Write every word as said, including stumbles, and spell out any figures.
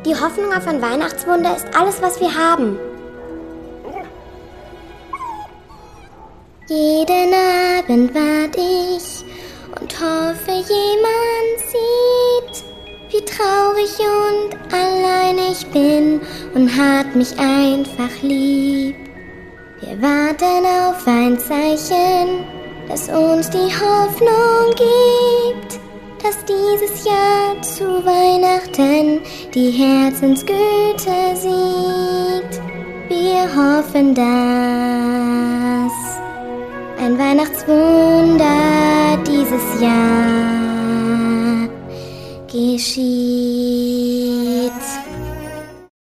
Die Hoffnung auf ein Weihnachtswunder ist alles, was wir haben. Jeden Abend wart ich und hoffe, jemand sieht, wie traurig und allein ich bin und hat mich einfach lieb. Wir warten auf ein Zeichen, das uns die Hoffnung gibt, dass dieses Jahr zu Weihnachten die Herzensgüte siegt. Wir hoffen, dass ein Weihnachtswunder dieses Jahr geschieht.